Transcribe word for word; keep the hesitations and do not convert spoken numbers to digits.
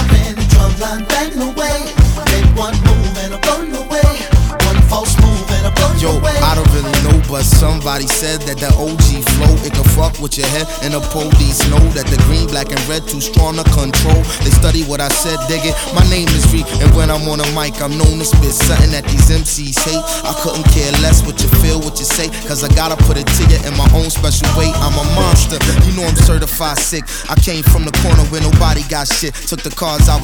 in the drum line banging away. Make one move and I blow you away. One false move and I blow you Yo, away. I don't really know, but somebody said that the O G flow, it can fuck with your head, and the police know that the green, black, and red too strong to control. They study what I said, dig it. My name is Reek, and when I'm on a mic, I'm known to spit something that these M Cs hate. I couldn't care less what you feel, what you say, cause I gotta put it to you in my own special way. I'm a monster, you know I'm certified sick. I came from the corner where nobody got shit. Took the cars I was